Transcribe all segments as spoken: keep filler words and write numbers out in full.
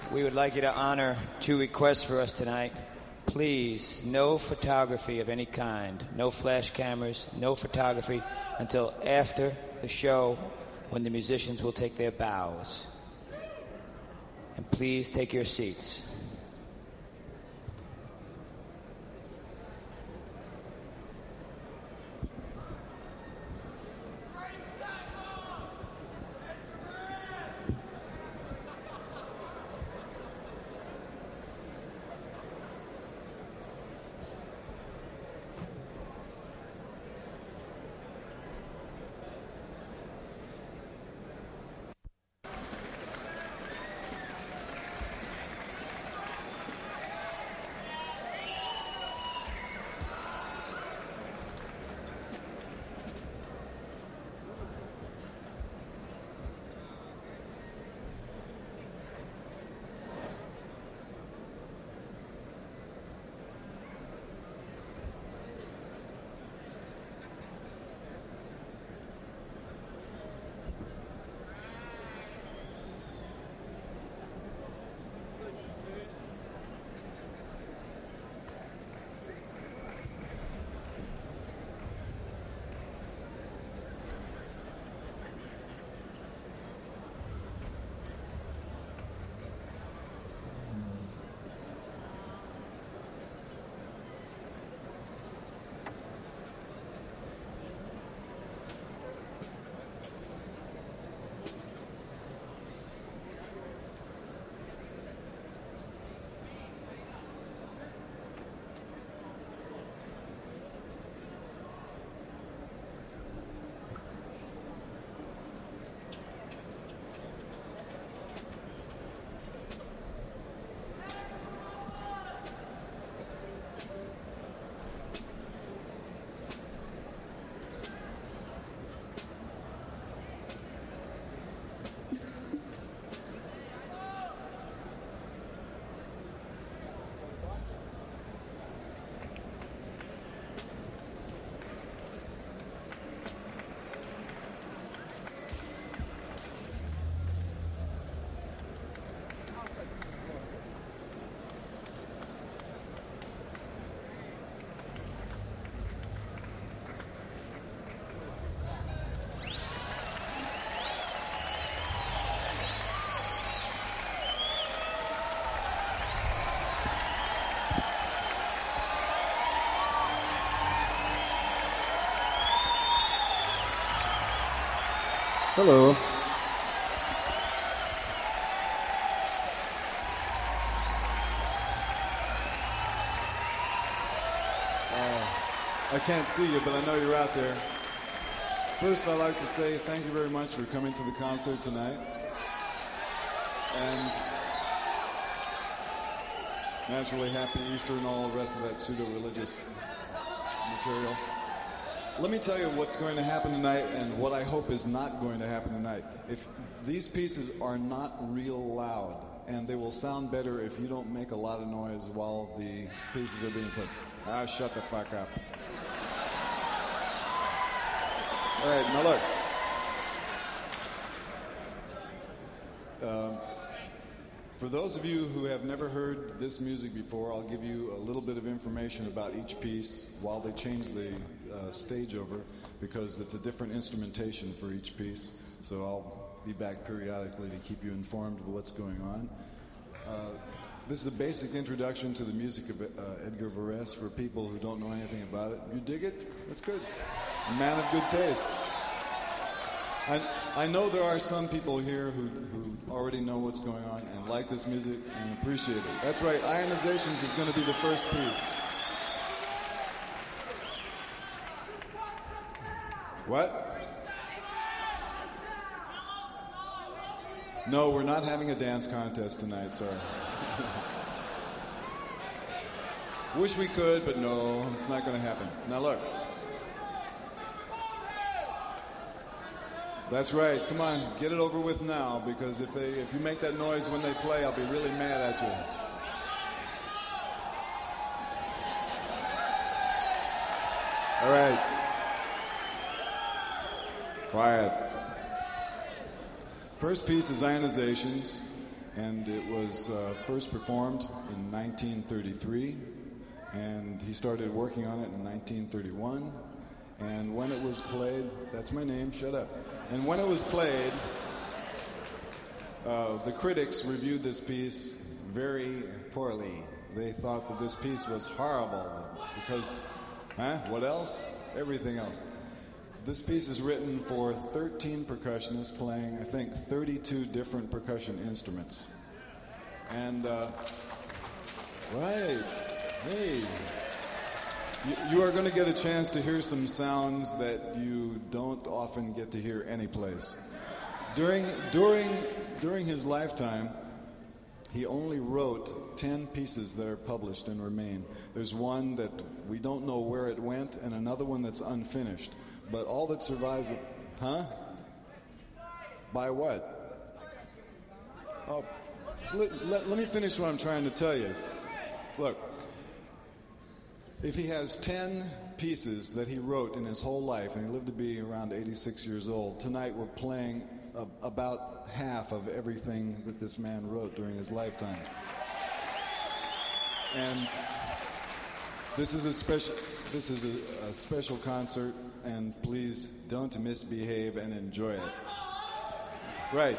we would like you to honor two requests for us tonight. Please, no photography of any kind, no flash cameras, no photography until after the show when the musicians will take their bows. And please take your seats. Hello. Uh, I can't see you, but I know you're out there. First, I'd like to say thank you very much for coming to the concert tonight. And naturally, happy Easter and all the rest of that pseudo-religious material. Let me tell you what's going to happen tonight and what I hope is not going to happen tonight. If these pieces are not real loud, and they will sound better if you don't make a lot of noise while the pieces are being played. Ah, shut the fuck up. All right, now look. Um, for those of you who have never heard this music before, I'll give you a little bit of information about each piece while they change the uh, stage over, because it's a different instrumentation for each piece. So I'll be back periodically to keep you informed of what's going on. Uh, this is a basic introduction to the music of uh, Edgar Varese for people who don't know anything about it. You dig it? That's good. A man of good taste. I, I know there are some people here who, who already know what's going on and like this music and appreciate it. That's right, Ionizations is going to be the first piece. What? No, we're not having a dance contest tonight, sorry. Wish we could, but no, it's not going to happen. Now look. That's right. Come on, get it over with now, because if they if you make that noise when they play, I'll be really mad at you. All right. Quiet. First piece is Ionizations. and it was uh, first performed in nineteen thirty-three, and he started working on it in nineteen thirty-one, and when it was played, that's my name, shut up, and when it was played, uh, the critics reviewed this piece very poorly. They thought that this piece was horrible because, huh, what else? Everything else. This piece is written for thirteen percussionists playing, I think, thirty-two different percussion instruments. And, uh, right, hey, you, you are going to get a chance to hear some sounds that you don't often get to hear anyplace. During, during, during his lifetime, he only wrote ten pieces that are published and remain. There's one that we don't know where it went, and another one that's unfinished. But all that survives, huh? By what? Oh, let, let, let me finish what I'm trying to tell you. Look, if he has ten pieces that he wrote in his whole life, and he lived to be around eighty-six years old, tonight we're playing a, about half of everything that this man wrote during his lifetime. And this is a special, this is a, a special concert. And please don't misbehave and enjoy it. Right.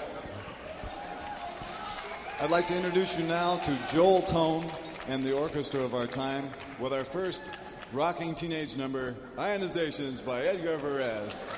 I'd like to introduce you now to Joel Tone and the orchestra of our time with our first rocking teenage number, Ionizations by Edgar Varese.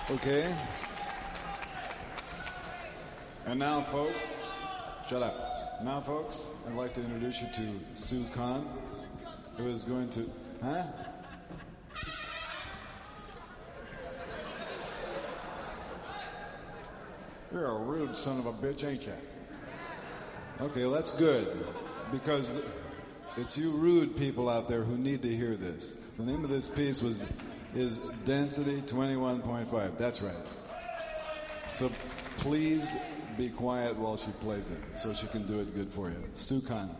Okay. And now, folks, shut up. Now, folks, I'd like to introduce you to Sue Khan, who is going to, huh? You're a rude son of a bitch, ain't you? Okay, well, that's good, because it's you rude people out there who need to hear this. The name of this piece was is Density twenty-one point five. That's right. So please be quiet while she plays it, so she can do it good for you. Sue Khan.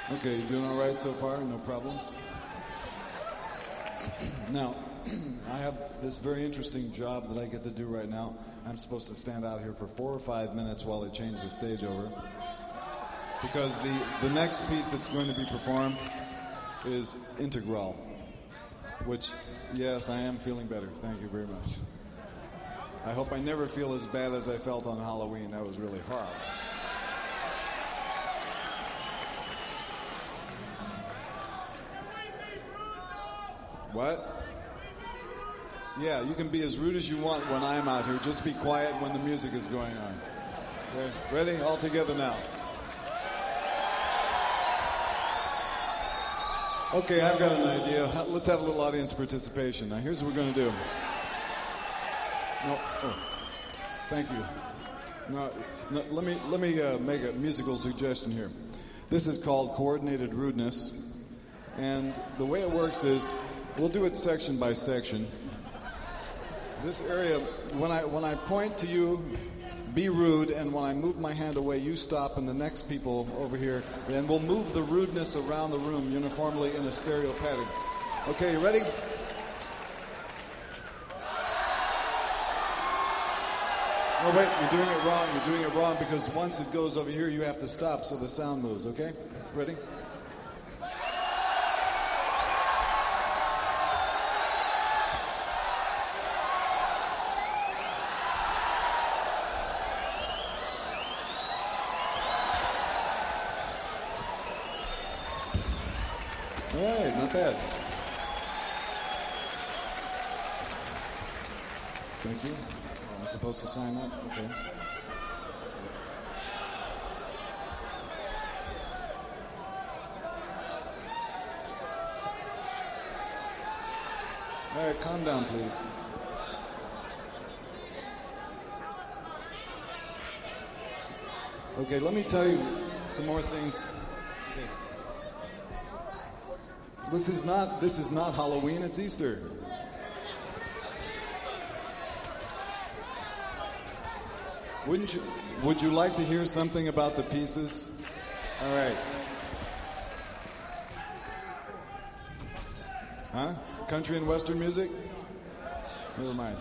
Okay, you doing all right so far? No problems? Now, I have this very interesting job that I get to do right now. I'm supposed to stand out here for four or five minutes while they change the stage over. Because the, the next piece that's going to be performed is Integral. Which, yes, I am feeling better. Thank you very much. I hope I never feel as bad as I felt on Halloween. That was really horrible. What? Yeah, you can be as rude as you want when I'm out here. Just be quiet when the music is going on. Okay. Ready? All together now. Okay, I've got an idea. Let's have a little audience participation. Now, here's what we're going to do. No, oh, thank you. No, no, let me let me uh, make a musical suggestion here. This is called coordinated rudeness, and the way it works is we'll do it section by section. This area, when I when I point to you, be rude, and when I move my hand away, you stop, and the next people over here, and we'll move the rudeness around the room uniformly in a stereo pattern. Okay, you ready? No, wait, you're doing it wrong. You're doing it wrong because once it goes over here, you have to stop so the sound moves, okay? Ready? All right, not bad. Thank you. Am I supposed to sign up? Okay. All right, calm down, please. Okay, let me tell you some more things. Okay. This is not this is not Halloween, it's Easter. Wouldn't you would you like to hear something about the pieces? All right. Huh? Country and Western music? Never mind.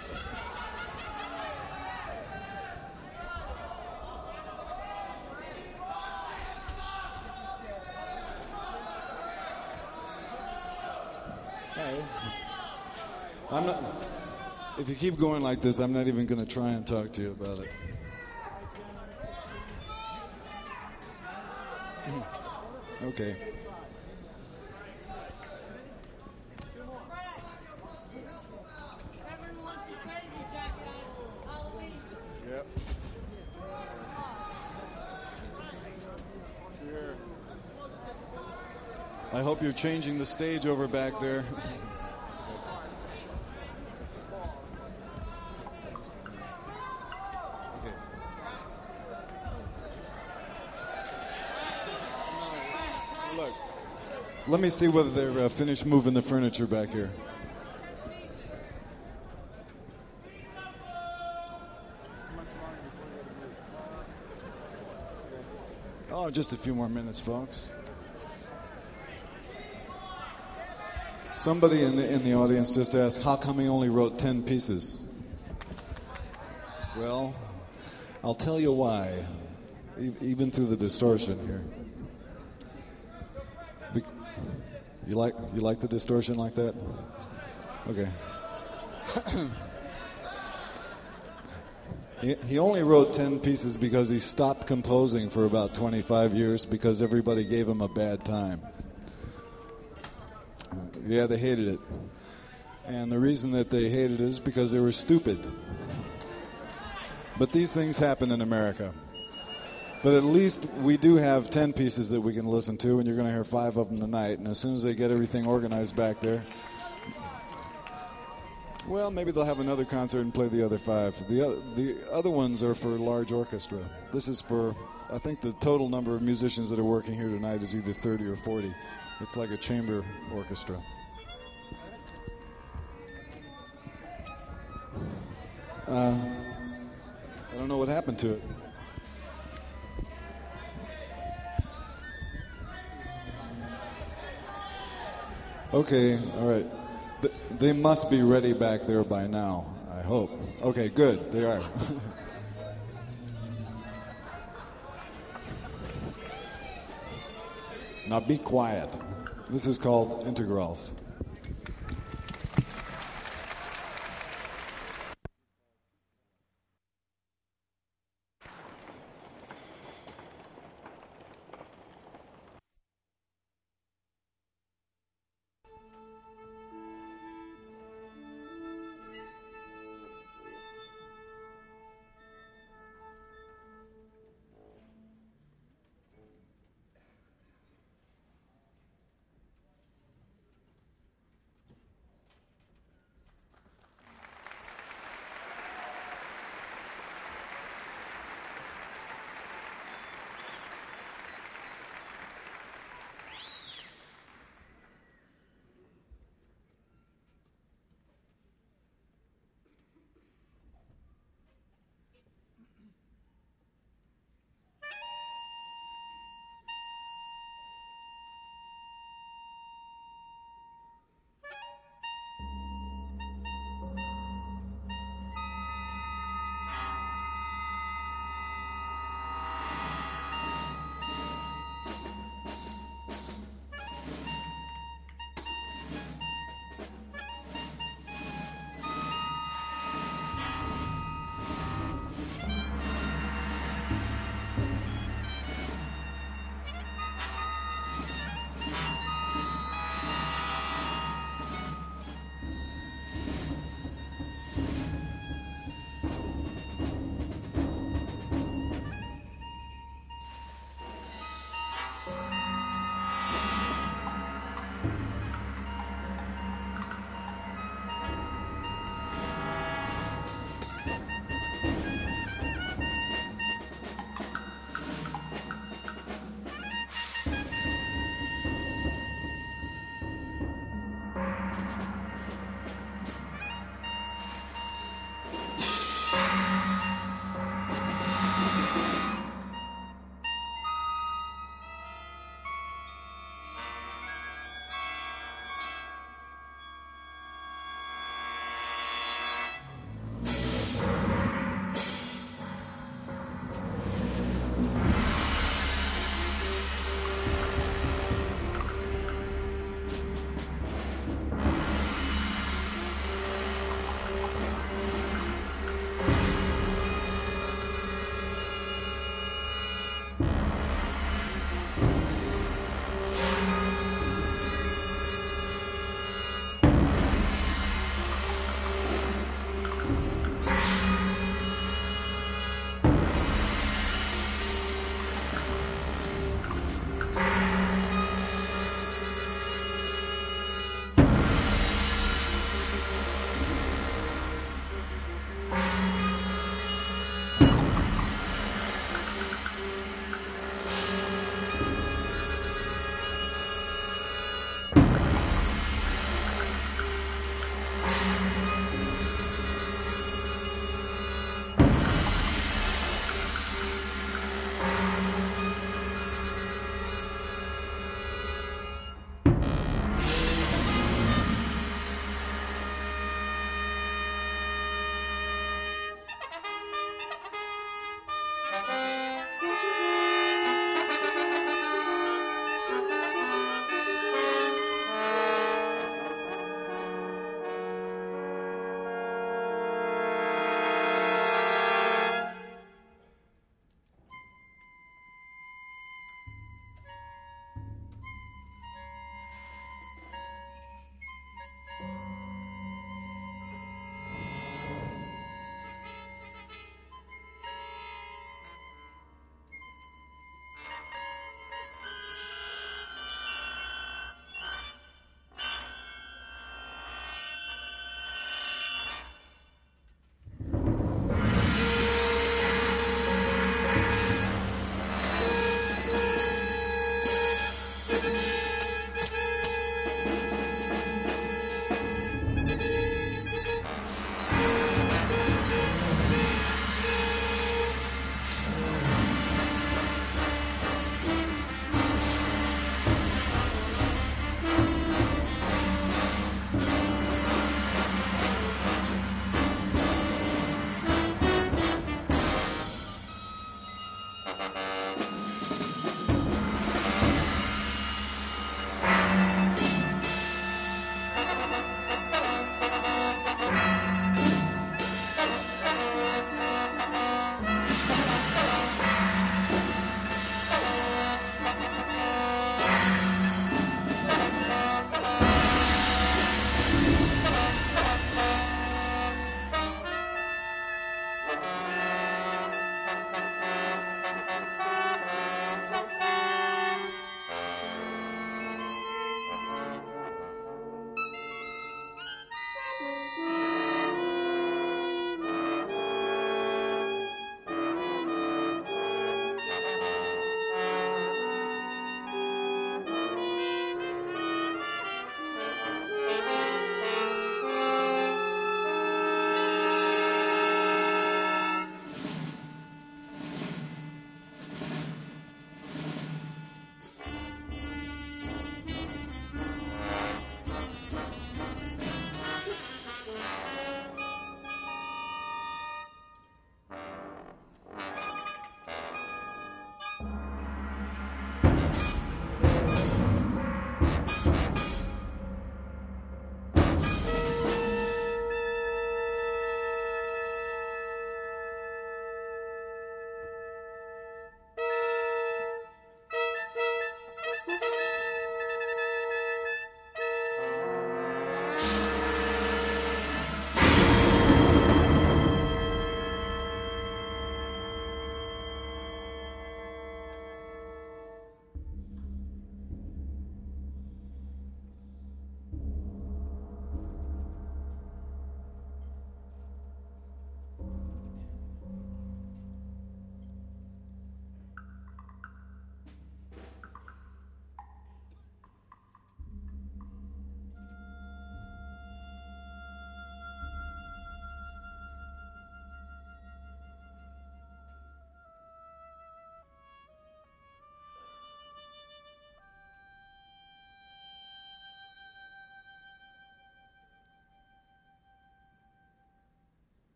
I'm not. If you keep going like this, I'm not even going to try and talk to you about it. Okay. Yep. I hope you're changing the stage over back there. Let me see whether they're uh, finished moving the furniture back here. Oh, just a few more minutes, folks. Somebody in the in the audience just asked, how come he only wrote ten pieces? Well, I'll tell you why, e- even through the distortion here. Be- You like you like the distortion like that? Okay. he, he only wrote ten pieces because he stopped composing for about twenty-five years because everybody gave him a bad time. Yeah, they hated it. And the reason that they hated it is because they were stupid. But these things happen in America. But at least we do have ten pieces that we can listen to, and you're going to hear five of them tonight. And as soon as they get everything organized back there, well, maybe they'll have another concert and play the other five. The other, the other ones are for large orchestra. This is for, I think the total number of musicians that are working here tonight is either thirty or forty. It's like a chamber orchestra. Uh, I don't know what happened to it. Okay, all right. Th- they must be ready back there by now, I hope. Okay, good. They are. Now be quiet. This is called integrals.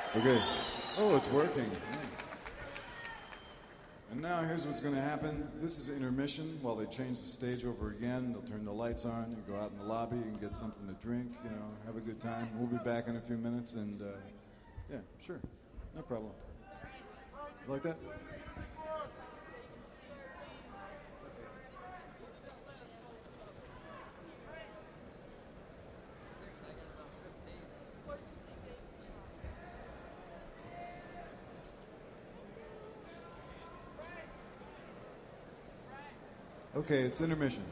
Okay. Oh, it's working. Yeah. And now here's what's going to happen. This is intermission while they change the stage over again. They'll turn the lights on. You go out in the lobby and get something to drink. You know, have a good time. We'll be back in a few minutes. And uh, yeah, sure, no problem. You like that? Okay, it's intermission.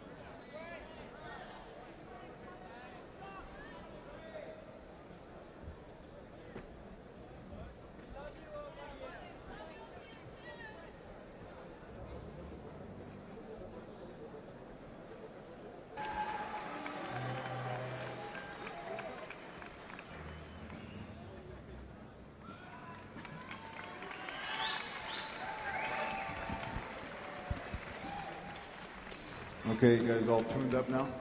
Okay, you guys all tuned up now?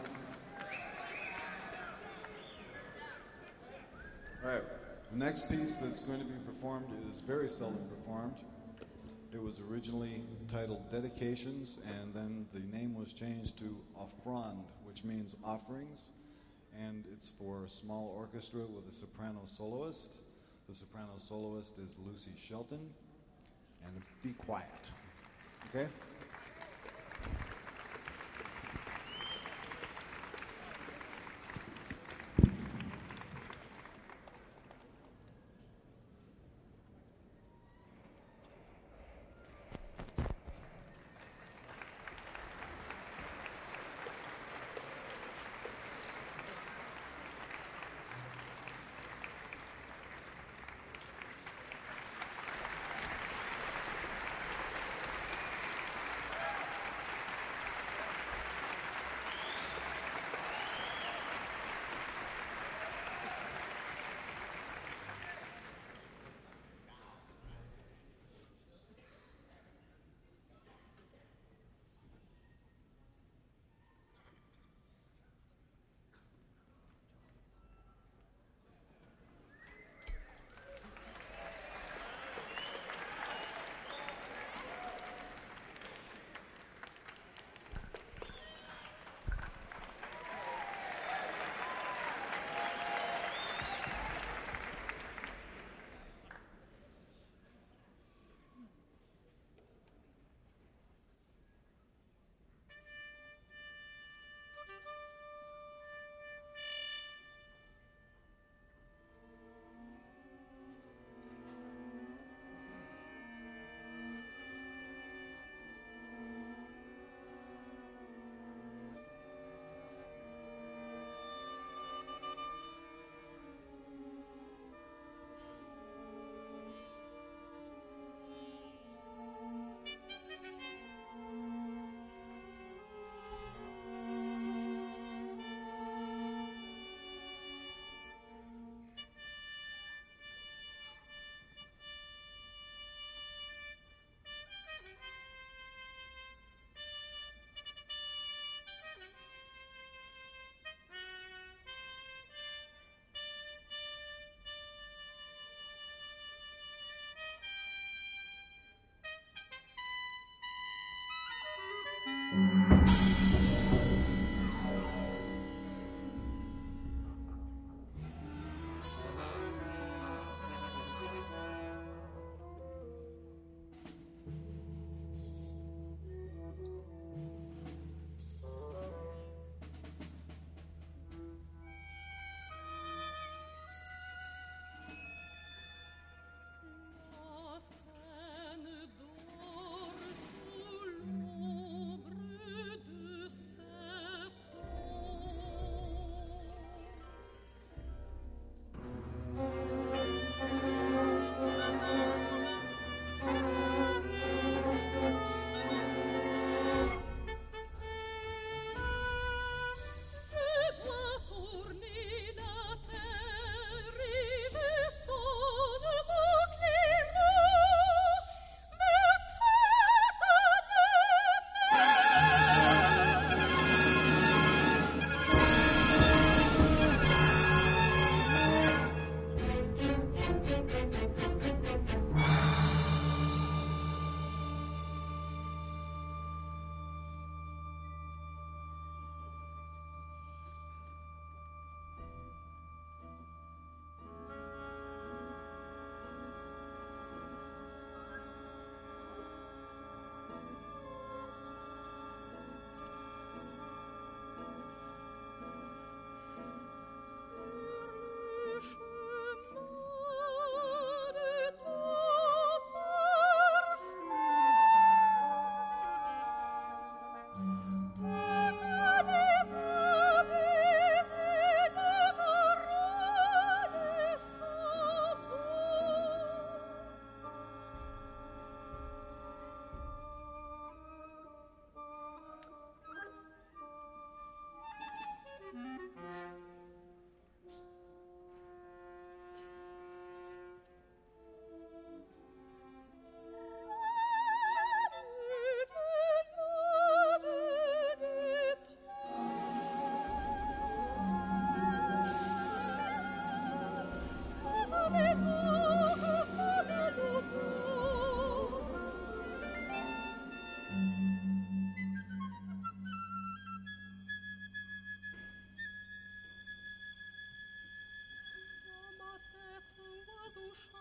All right, the next piece that's going to be performed is very seldom performed. It was originally titled Dedications, and then the name was changed to Offrande, which means offerings, and it's for a small orchestra with a soprano soloist. The soprano soloist is Lucy Shelton, and be quiet, okay?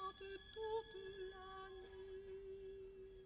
chante toute la nuit.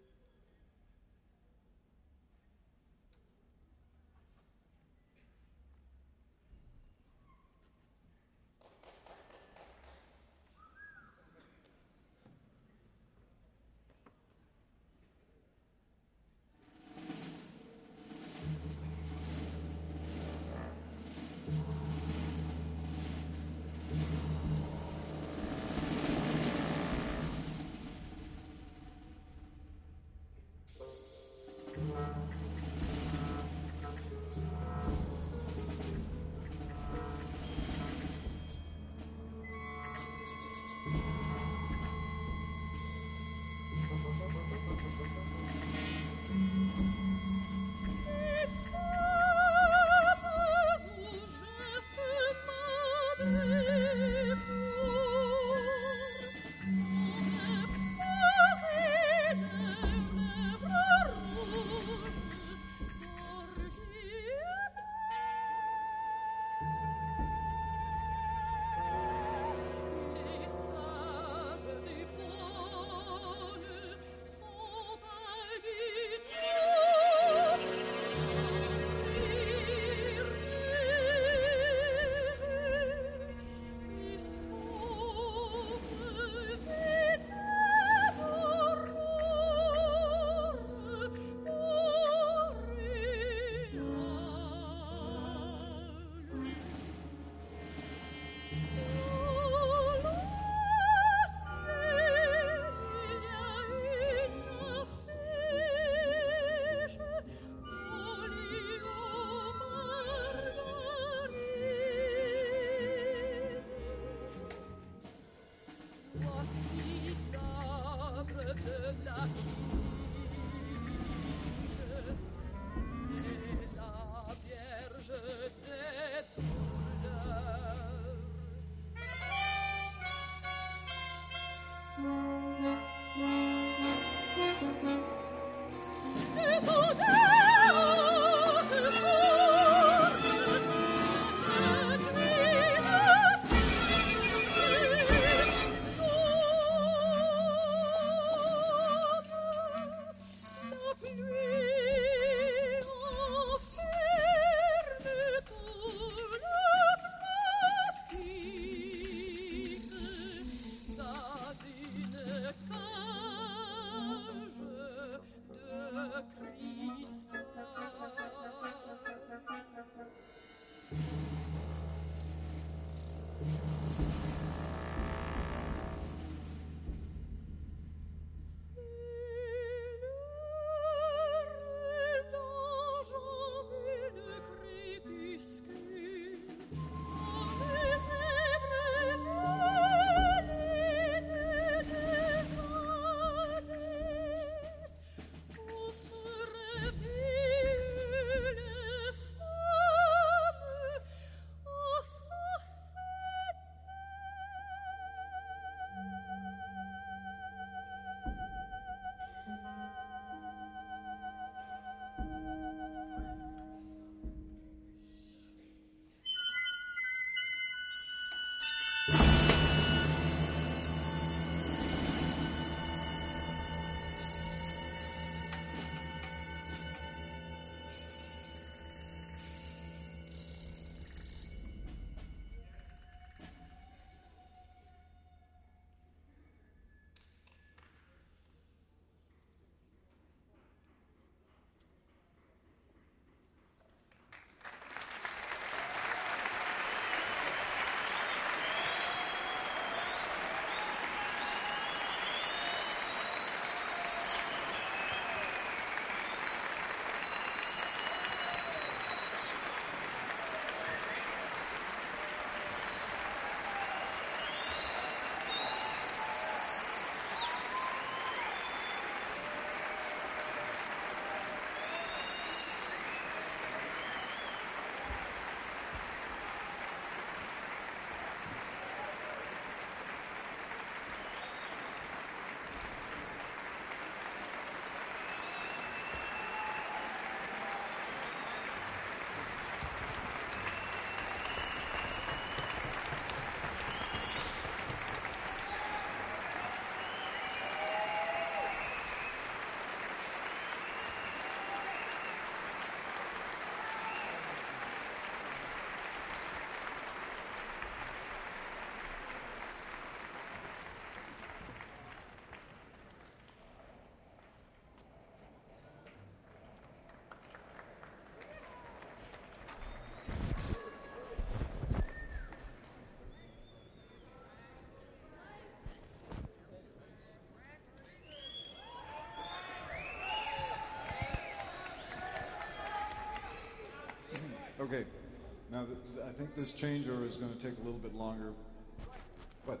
Okay. Now, th- th- I think this changeover is going to take a little bit longer. What?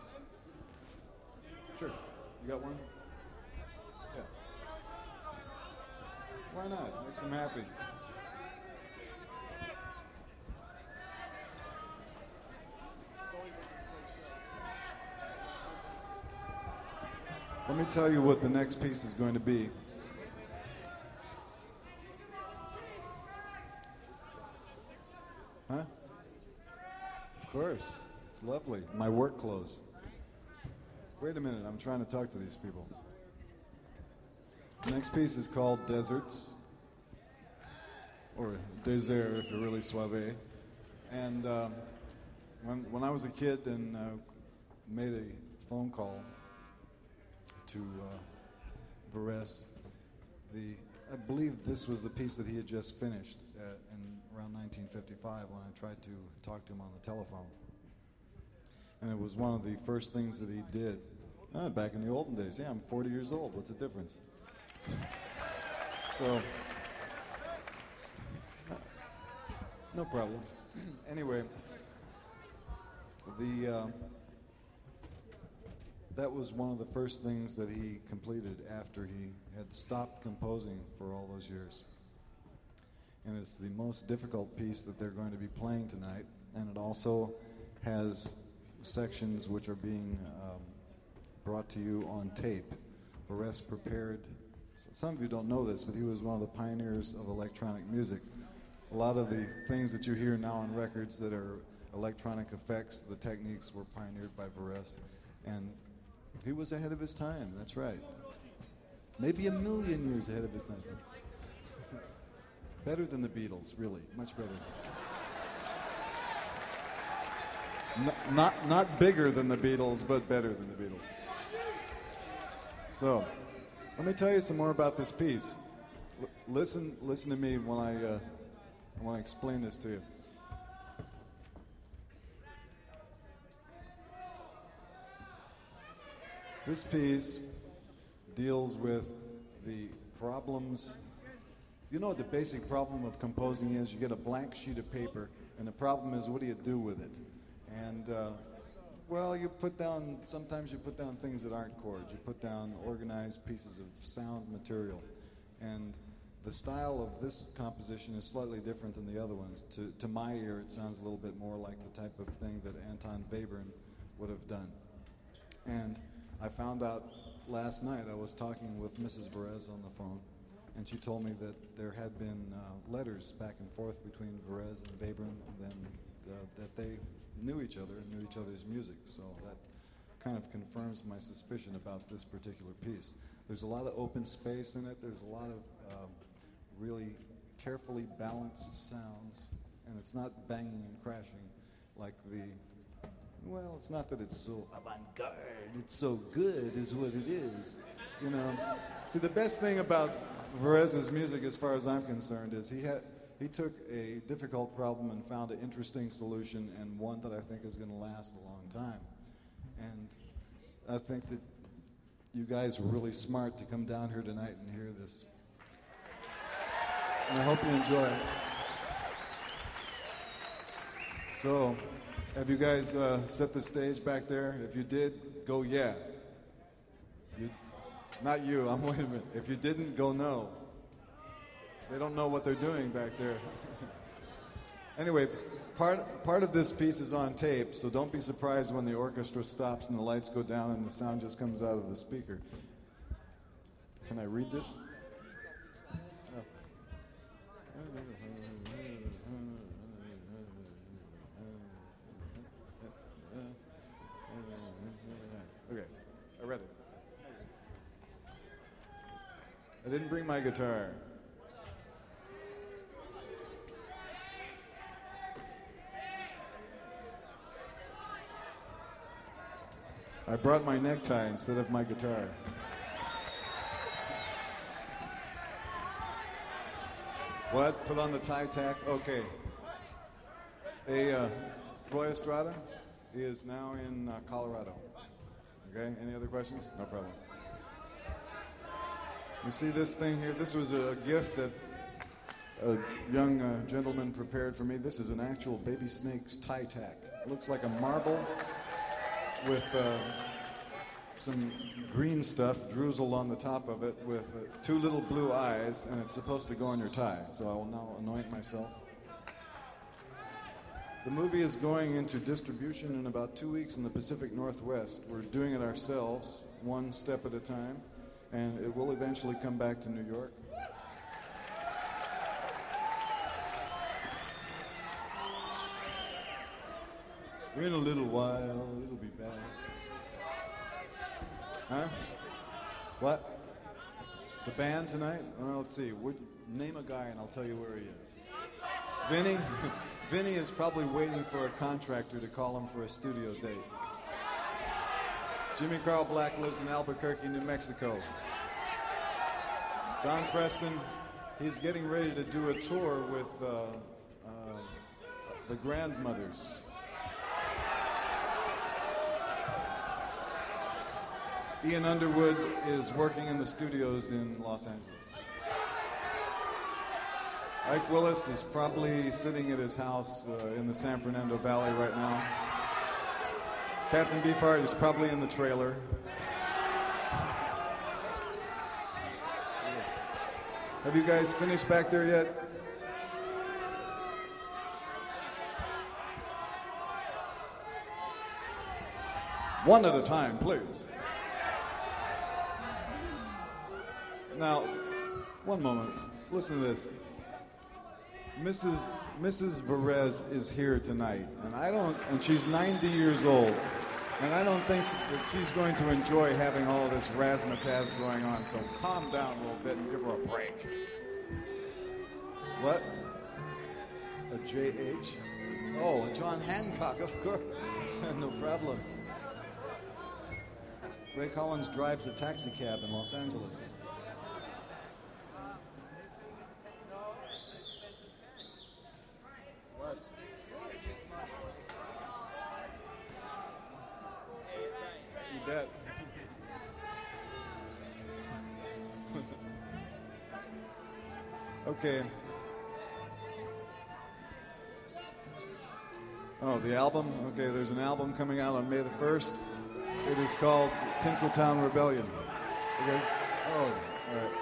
Sure. You got one? Yeah. Why not? Makes them happy. Let me tell you what the next piece is going to be. Huh? Of course. It's lovely. My work clothes. Wait a minute. I'm trying to talk to these people. The next piece is called Deserts. Or Désert if you're really suave. And um, when, when I was a kid and uh, made a phone call to uh, Varese, the I believe this was the piece that he had just finished uh, in around nineteen fifty-five when I tried to talk to him on the telephone. And it was one of the first things that he did. Ah, back in the olden days. Yeah, I'm forty years old. What's the difference? So, uh, no problem. Anyway, the uh, that was one of the first things that he completed after he had stopped composing for all those years. And it's the most difficult piece that they're going to be playing tonight. And it also has sections which are being um, brought to you on tape. Varese prepared, some of you don't know this, but he was one of the pioneers of electronic music. A lot of the things that you hear now on records that are electronic effects, the techniques were pioneered by Varese. And he was ahead of his time, that's right. Maybe a million years ahead of his time. Better than the Beatles, really, much better. N- not not bigger than the Beatles, but better than the Beatles. So, let me tell you some more about this piece. L- listen, listen to me when I uh, when I explain this to you. This piece deals with the problems. You know what the basic problem of composing is? You get a blank sheet of paper, and the problem is, what do you do with it? And, uh, well, you put down, sometimes you put down things that aren't chords. You put down organized pieces of sound material. And the style of this composition is slightly different than the other ones. To, to my ear, it sounds a little bit more like the type of thing that Anton Webern would have done. And I found out last night, I was talking with Missus Varese on the phone, and she told me that there had been uh, letters back and forth between Varese and Webern, and then uh, that they knew each other and knew each other's music. So that kind of confirms my suspicion about this particular piece. There's a lot of open space in it. There's a lot of um, really carefully balanced sounds, and it's not banging and crashing like the... Well, it's not that it's so avant-garde, it's so good is what it is, you know. See, the best thing about Varese's music, as far as I'm concerned, is he had he took a difficult problem and found an interesting solution, and one that I think is going to last a long time. And I think that you guys were really smart to come down here tonight and hear this. And I hope you enjoy it. So... have you guys uh, set the stage back there? If you did, go yeah. You, not you, I'm waiting a minute. If you didn't, go no. They don't know what they're doing back there. Anyway, part, part of this piece is on tape, so don't be surprised when the orchestra stops and the lights go down and the sound just comes out of the speaker. Can I read this? Okay, I read it. I didn't bring my guitar. I brought my necktie instead of my guitar. What? Put on the tie tack? Okay. A uh, Roy Estrada is now in uh, Colorado. Okay, any other questions? No problem. You see this thing here? This was a gift that a young uh, gentleman prepared for me. This is an actual baby snake's tie tack. It looks like a marble with uh, some green stuff drizzled on the top of it with uh, two little blue eyes, and it's supposed to go on your tie. So I will now anoint myself. The movie is going into distribution in about two weeks in the Pacific Northwest. We're doing it ourselves, one step at a time, and it will eventually come back to New York. In a little while, it'll be back. Huh? What? The band tonight? Well, let's see. Would, name a guy and I'll tell you where he is. Vinny? Vinny is probably waiting for a contractor to call him for a studio date. Jimmy Carl Black lives in Albuquerque, New Mexico. Don Preston, he's getting ready to do a tour with uh, uh, the Grandmothers. Ian Underwood is working in the studios in Los Angeles. Ike Willis is probably sitting at his house uh, in the San Fernando Valley right now. Captain Beefheart is probably in the trailer. Have you guys finished back there yet? One at a time, please. Now, one moment. Listen to this. Missus Missus Varese is here tonight, and I don't. And she's ninety years old, and I don't think that she's going to enjoy having all of this razzmatazz going on. So calm down a little bit and give her a break. What? A J H? Oh, a John Hancock, of course. No problem. Ray Collins drives a taxi cab in Los Angeles. That. Okay. Oh, the album? Okay, there's an album coming out on May the first. It is called Tinseltown Rebellion. Okay? Oh, all right.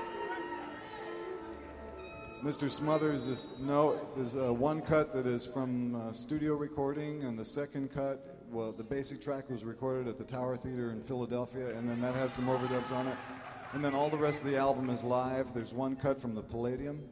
Mister Smothers is, no, there's uh, one cut that is from uh, studio recording, and the second cut, well, the basic track was recorded at the Tower Theater in Philadelphia, and then that has some overdubs on it. And then all the rest of the album is live. There's one cut from the Palladium.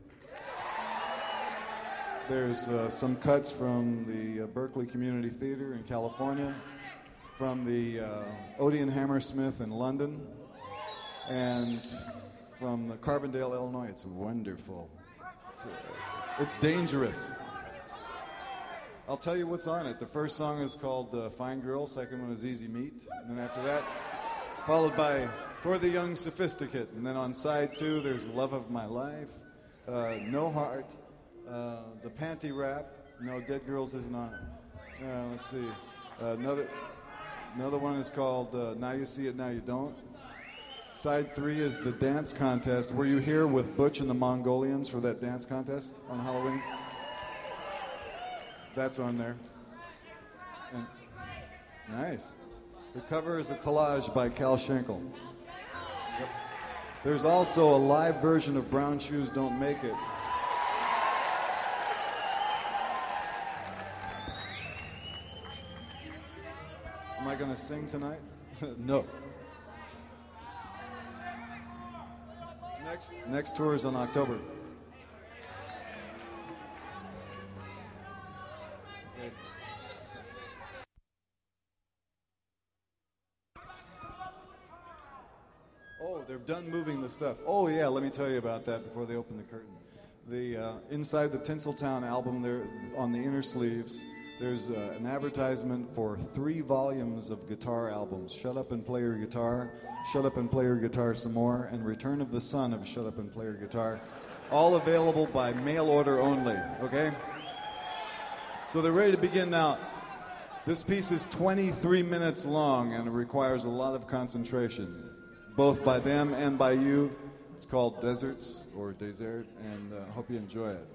There's uh, some cuts from the uh, Berkeley Community Theater in California, from the uh, Odeon Hammersmith in London, and from the Carbondale, Illinois. It's wonderful. It's, uh, it's dangerous. I'll tell you what's on it. The first song is called uh, Fine Girl. Second one is Easy Meat. And then after that, followed by For the Young Sophisticate. And then on side two, there's Love of My Life, uh, No Heart, uh, The Panty Rap. No, Dead Girls isn't on it. Uh, let's see. Uh, another, another one is called uh, Now You See It, Now You Don't. Side three is the dance contest. Were you here with Butch and the Mongolians for that dance contest on Halloween? That's on there. And, nice. The cover is a collage by Cal Schenkel. Yep. There's also a live version of Brown Shoes Don't Make It. Am I going to sing tonight? No. Next, next tour is in October. Okay. Oh, they're done moving the stuff. Oh, yeah, let me tell you about that before they open the curtain. The uh, inside the Tinseltown album, there on the inner sleeves, there's uh, an advertisement for three volumes of guitar albums: Shut Up and Play Your Guitar, Shut Up and Play Your Guitar Some More, and Return of the Son of Shut Up and Play Your Guitar. All available by mail order only, okay? So they're ready to begin now. This piece is twenty-three minutes long, and it requires a lot of concentration, both by them and by you. It's called Deserts or Desert, and uh, hope you enjoy it.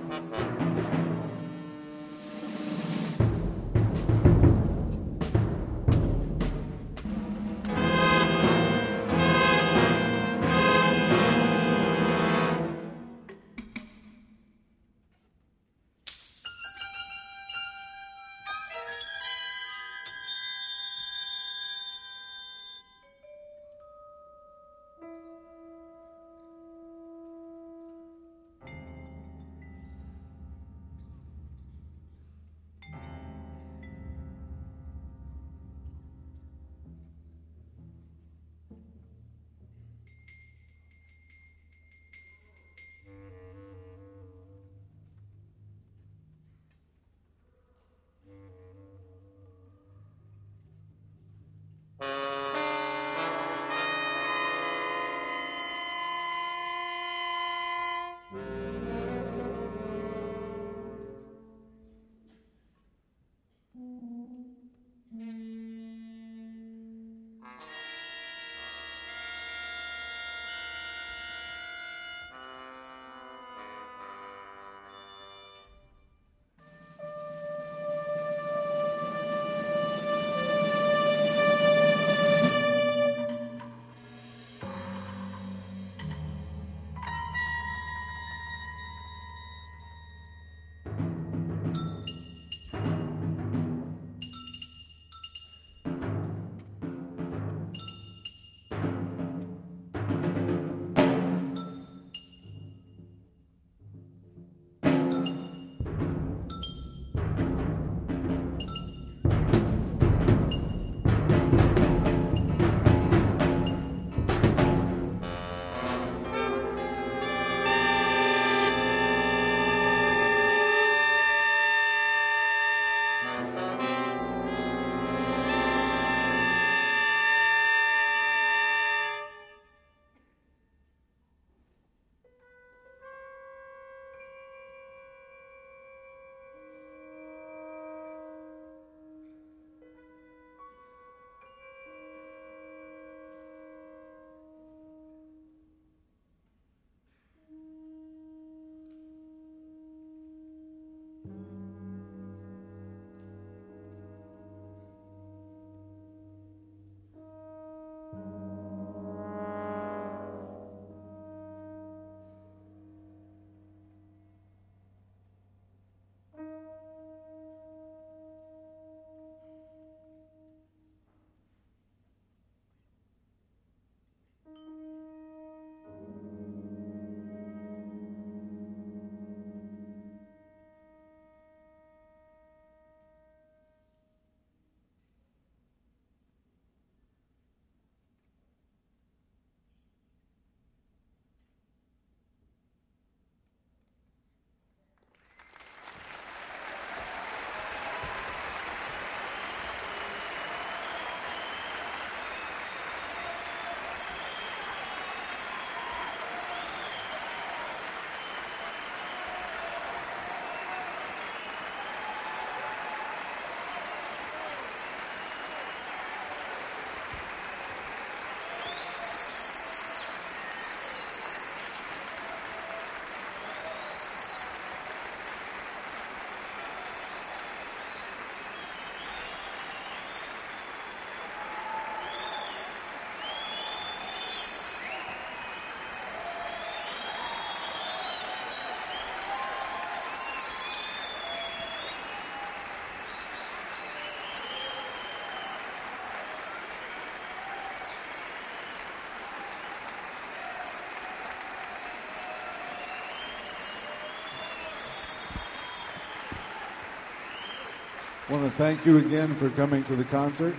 I want to thank you again for coming to the concert.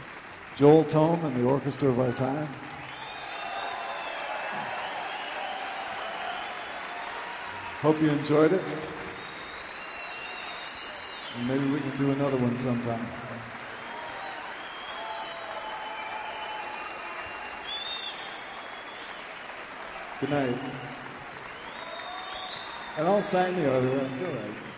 Joel Tome and the Orchestra of Our Time. Hope you enjoyed it. And maybe we can do another one sometime. Good night. And I'll sign the autograph, it's all right.